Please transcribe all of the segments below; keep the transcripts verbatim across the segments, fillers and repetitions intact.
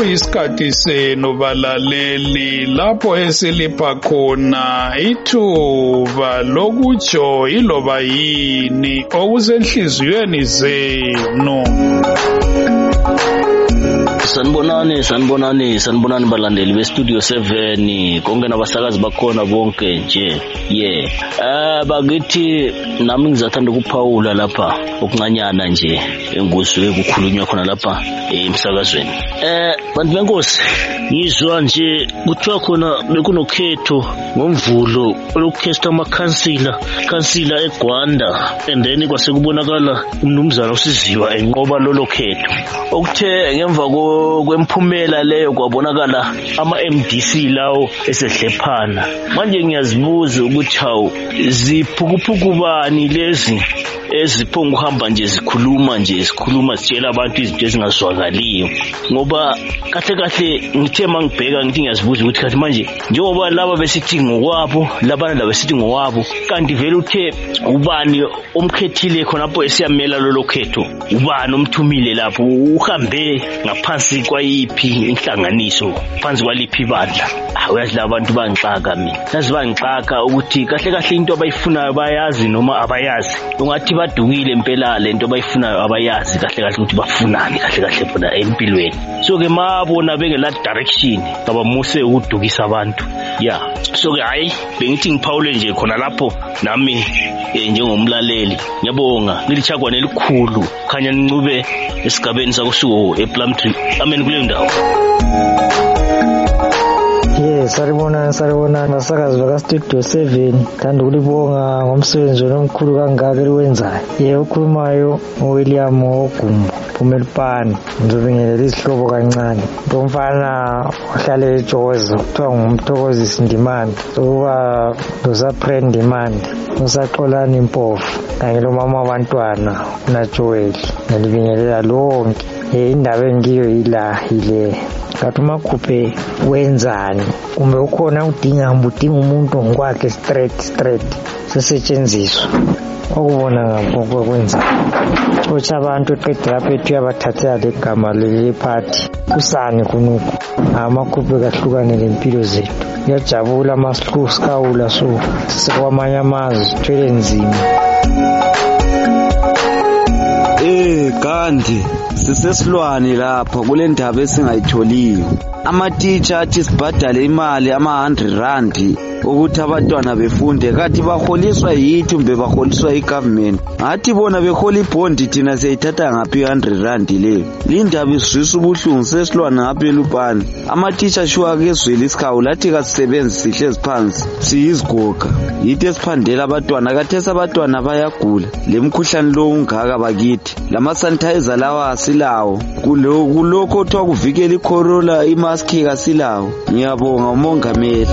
sekuyisikhathi senu balaleli lapho esilipha khona ithuba lokutsho iloba yini okusenhliziyweni zenu. Sanibonani, sanibonani, sanibonani balandeli beStudio seven, konke nabasakazi bakhona bonke nje. Yeah. Eh bakithi nami ngizathanda ukuphawula lapha okuncanyana nje enguzwe ukukhulunywa khona lapha emsakazweni. Eh bantu benkosi, ngizwa nje kuthiwa khona bekunokhetho ngomvulo olukhesta amakhansila, kansila eGwanda, and then kwase kubonakala umnumzana uSiziwa enqoba lolo khetho. Okuthe ngemva kwemphumela leyo kwabonakala ama-M D C lawo esedlephana. Manje ngiyazibuza ukuthi hawu ziphukuphuku bani lezi eziphonga uhamba nje zikhuluma nje zikhuluma sitshela abantu izinto ezingazwakaliyo, ngoba kahle kahle ngithe mangibheka ngithi ngiyazibuza ukuthi kahle manje njengoba laba besithi ngokwabo labana laba besithi ngokwabo, kanti vele uthe ubani omkhethile khonapho esiyamela lolo khetho, ubani omthumile lapho, uhambe ngaphansi kwayiphi inhlanganiso, phansi kwaliphi ibandla. Uyazi labantu bangixaka mina, yazi bangixaka ukuthi kahle kahle into abayifunayo bayazi noma abayazi, ungathi badukile impela lento abayifunayo abayazi kahle kahle ukuthi bafunani kahle kahle bona empilweni. So ke mabona beke la direction abamuse ukudukisa abantu. Yeah, so ke hayi bengithi ngiphawule nje khona lapho nami njengomlaleli ngiyabonga ngilichagwane elikhulu khanya nicube esigabeni sakusuko ePlumtree. Amen kule ndawo. Yes, saribona saribona nasakazi baka Studio seven, thanda ukulibonga ngomsebenzi omkhulu kangaka eliwenzayo. Ye ukhulumayo uWilliam Ogumbo Phumelipani, ngizobingelela isihlobo kancane. Umfana ohlale eJozo kuthiwa ngumthokozisi Ndimani, ukuba usaPren Ndimani, usaXolani Mpofu, kanye lomama abantwana uNajoel. Ngilibingelela lonke. Indaba engiyo ila ile kathi umakhuphe wenzani, kumbe ukhona udinga udinga umuntu ngokwakhe straight straight sesetshenziswa okubona ngakho kwenza ocha abantu eqedwe lapha ethu yabathathela legama leli party usani kunuku amakhuphe kahlukane lempilo zethu. Ngiyajabula amasihlu sikawula so sikwamanye amazwe sithwele nzima. Eh kanti sisesilwane lapha kule ndaba esingayitholiyo. Ama-teacher athi sibhadale imali ama-one hundred rand ukuthi abantwana befunde, kathi baholiswa yithi mbe baholiswa i-government. Ngathi bona behola ibhondi thina siyayithatha ngaphi i-one hundred rand leyo. Lindaba isizwisa ubuhlungu sesilwana ngapha eLupane. Ama-teacher shuwa kezwela isikhawu lathi kasisebenzi sihlezi phansi siyizigoga. Yithi esiphandela abantwana, kathesi abantwana bayagula lemkhuhlane lo ungaka bakithi. Lama-sanitizer lawa asilawo, kulokho kuthiwa kuvikela icorona imaski kasilawo. Ngiyabonga umongameli.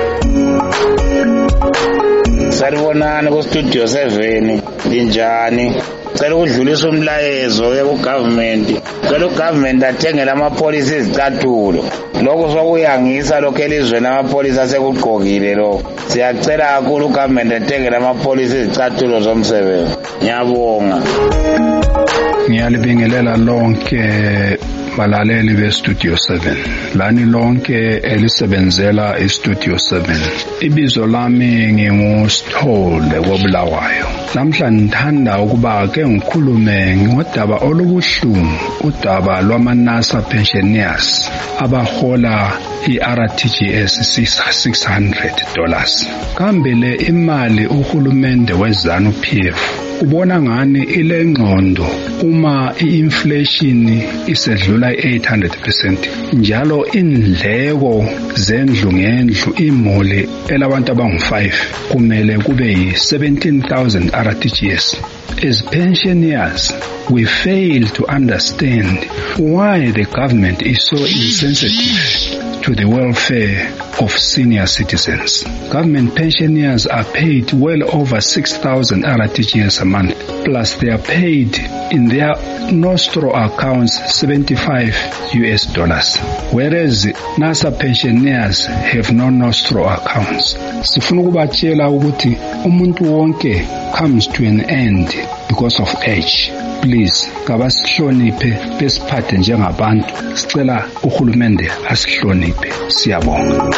Saribonani kuStudio seven, linjani? Cela ukudlulisa umlayezo ke kugovernment. Cela ugovernment athengele amapolisi izicathulo. Lokho sokuyangisa lokho elizweni amapolisi asekugqokile lo. Siyacela kakhulu ugovernment athengele amapolisi izicathulo zomsebenzi. Ngiyabonga. Ngiyalibingelela lonke balaleli beStudio seven, lani lonke elisebenzela iStudio seven. Ibizo lami nginguSithole koBulawayo. Namhla ngithanda ukuba ke ngikhulume ngodaba olubuhlungu, udaba lwamanasa pensioners abahola i-R T G S six hundred dollars. Kambe le imali uhulumende weZANU P F ubona ngani ile ngqondo uma i-inflation isedlula i-eight hundred percent, njalo indleko zendlu ngendlu imuli elabantu abangu five kumele kube yi-seventeen thousand R T G S. As pensioners, we fail to understand why the government is so insensitive to the welfare of senior citizens. Government pensioners are paid well over six thousand R T G S a month, plus they are paid in their nostro accounts seventy-five U S dollars, whereas NASA pensioners have no nostro accounts. Sifuna ukubatshela ukuthi umuntu wonke comes to an end because of age. please kabasihloniphe besiphathe njengabantu. Sicela uhulumende asihloniphe. Siyabonga.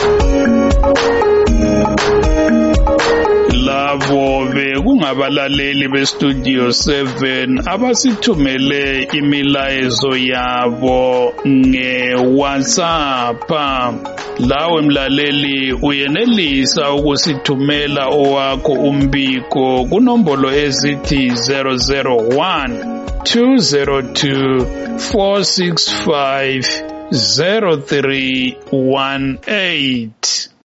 Labo bekungabalaleli beStudio seven abasithumele imilayezo yabo ngeWhatsApp. Lawe mlaleli uyenelisa ukusithumela owakho umbiko kunombolo ezithi zero zero one two zero two four six five zero three one eight.